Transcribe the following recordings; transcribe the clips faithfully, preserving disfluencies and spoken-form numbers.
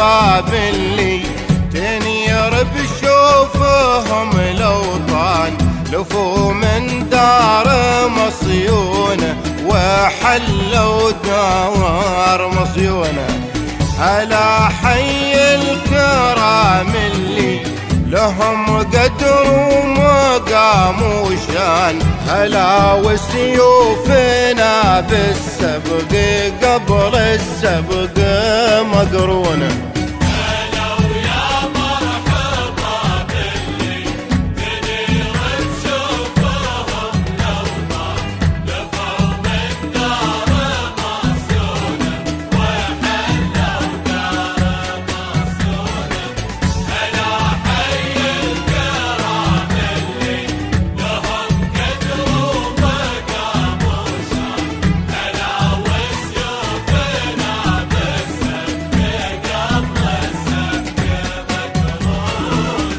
الكرام اللي تنير بشوفهم الأوطان، لفوا من دار مصيونه وحلوا دار مصيونه. هلا حي الكرام اللي لهم قدر ومقام وشان، هلا وسيوفنا بالسبق قبل السبق مقرونه. هلا ويا مرحبا باللي تنير بشوفهم الأوطان، لفوا من دار مصيونه وحلوا دار مصيونه. هلا حي الكرام اللي لهم قدر ومقام وشان، هلا وسيوفنا بالسبق قبل السبق مقرونه.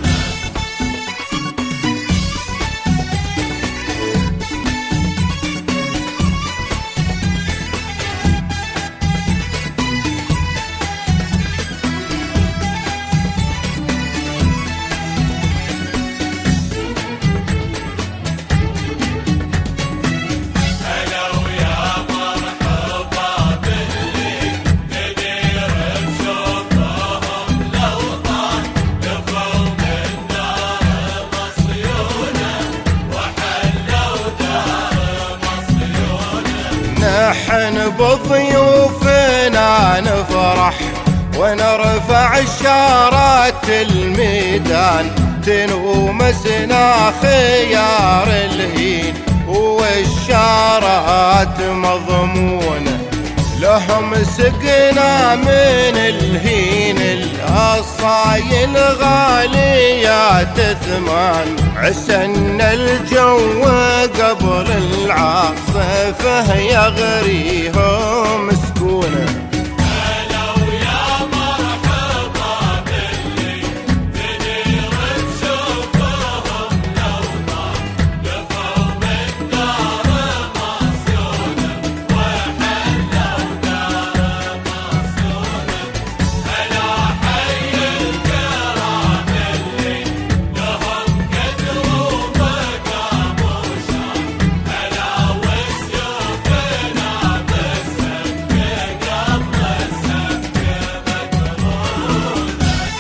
هلا ويا مرحبا باللي تنير بشوفهم الأوطان، لفوا من دار مصيونه وحلوا دار مصيونه. نحن بضيوفنا نفرح ونرفع شارات الميدان، تنومسنا خيار الهين والشارات مضمونة، لهم سقنا من الهين الأصايل غاليات ثمان، عسن الجو قبل العاصفة يغريهم سكونه. هلا ويا مرحبا باللي تنير بشوفهم الأوطان، لفوا من دار مصيونه وحلوا دار مصيونه. هلا حي الكرام اللي لهم قدر ومقام وشان، هلا وسيوفنا بالسبق قبل السبق مقرونه.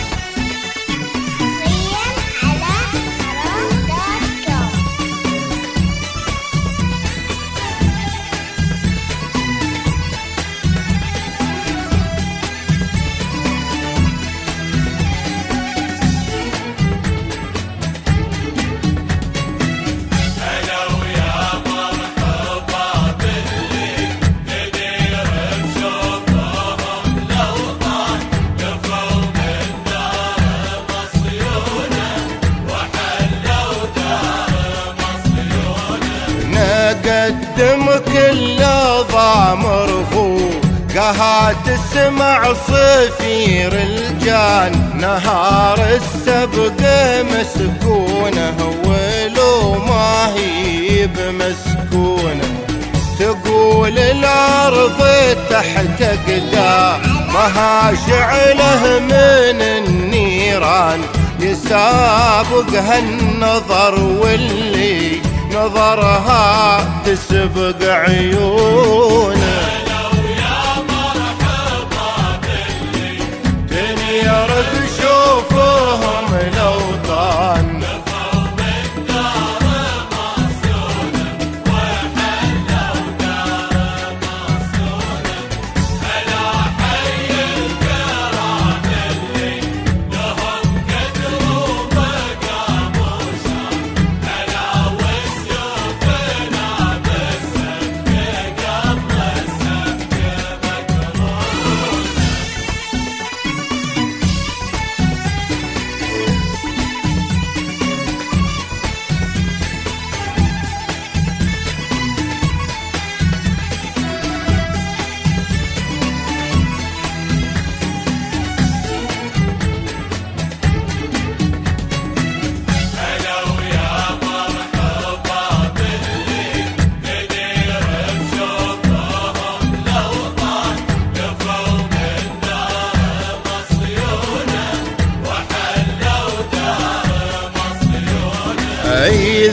هلا ويا مرحبا باللي تنير بشوفهم الأوطان، لفوا من دار مصيونه وحلوا دار مصيونه. نقدم كل ضامر فوقها تسمع صفير الجان، نهار السبق مسكونه ولو ما هي بمسكونه، تقول الأرض تحت قدامها شعله من النيران، يسابقها النظر واللي نظرها تسبق عيونه. هلا ويا مرحبا باللي تنير بشوفهم الأوطان، لفوا من دار مصيونه وحلوا دار مصيونه. هلا حي الكرام اللي لهم قدر ومقام وشان، هلا وسيوفنا بالسبق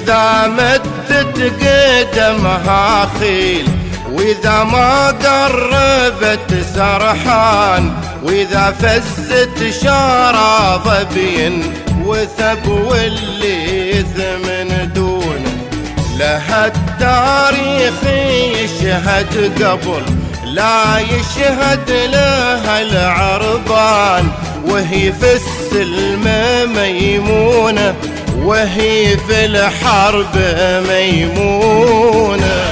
وإذا مدت قدمها خيل، وإذا ما قربت سرحان، وإذا فزت شارى ظبي وثب واللي ثمن دونه. لها التاريخ يشهد قبل لا يشهد لها العربان، وهي في السلم ميمونة، وهي في الحرب ميمونة.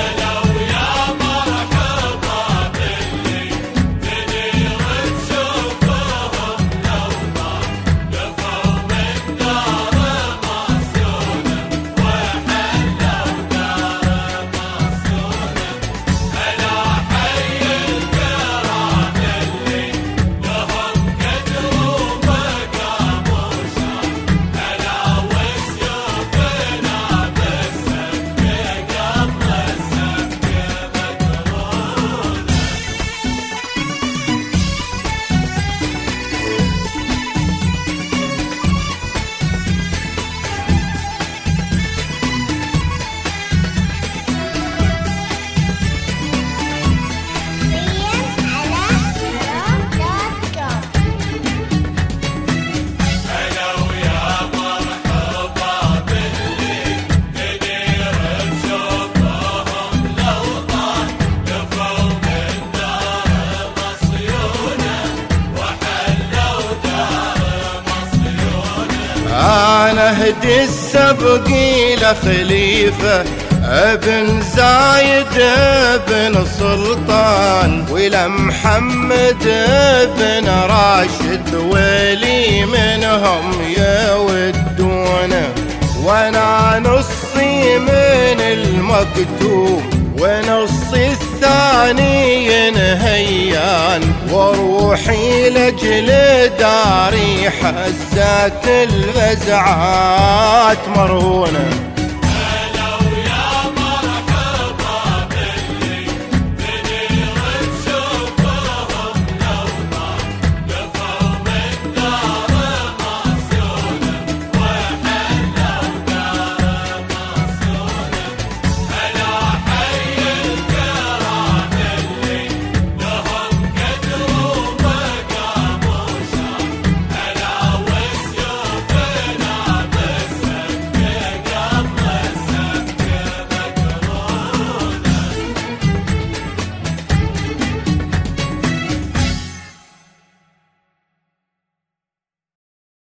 أنا هدي السبقي لخليفة ابن زايد ابن سلطان، ولا محمد ابن راشد ولي منهم يودونه. وانا نصي من المكتوب ونصي الثاني هيان، وروحي لجل داري حزات الفزعات مرهونه.